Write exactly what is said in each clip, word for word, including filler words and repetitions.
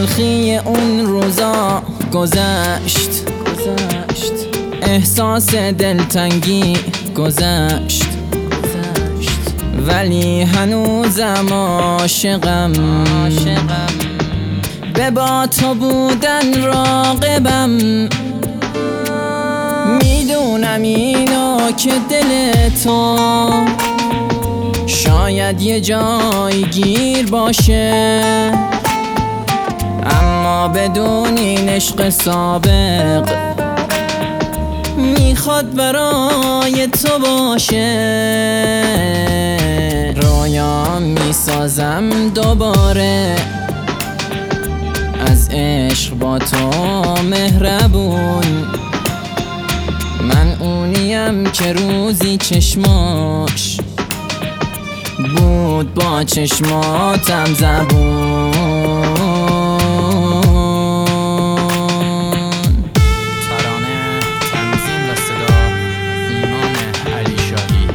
تلخی اون روزا گذشت احساس دلتنگی گذشت ولی هنوزم عاشقم به با تو بودن راغبم. میدونم اینو که دل تو شاید یه جای گیر باشه، اما بدون این عشق سابق میخواد برای تو باشه. رویا میسازم دوباره از عشق با تو مهربون. من اونیم که روزی چشماش بود با چشماتم زبون. ترانه تنظیم و صدا ایمان علی شاهی.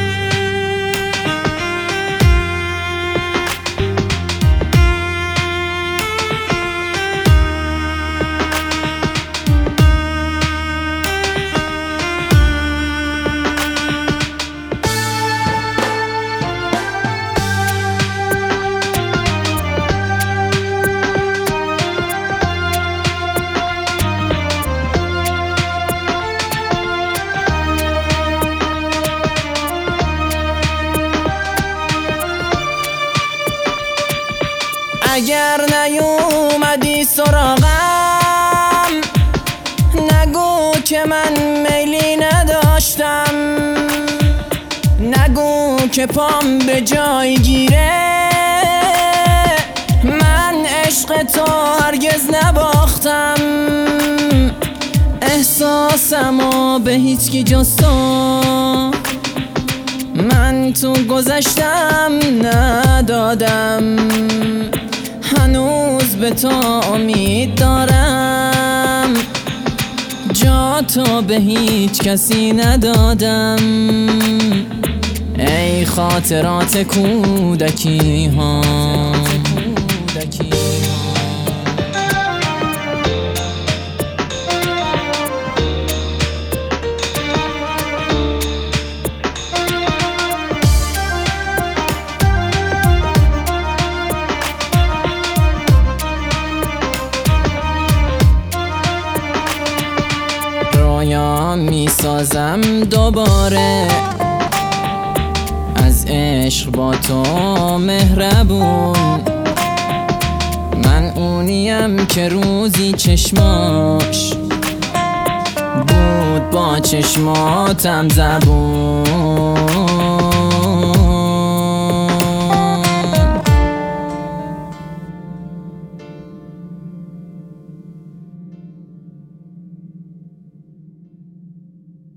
اگر نیومدی سراغم نگو که من میلی نداشتم، نگو که پام به جای گیره. من عشق تو هرگز نباختم، احساسمو به هیچ کی جز تو من تو گذشتم ندادم. هنوز به تو امید دارم، جا تو به هیچ کسی ندادم. ای خاطرات کودکی ها رویا میسازم دوباره از عشق با تو مهربون. من اونیم که روزی چشماش بود با چشماتم زبون.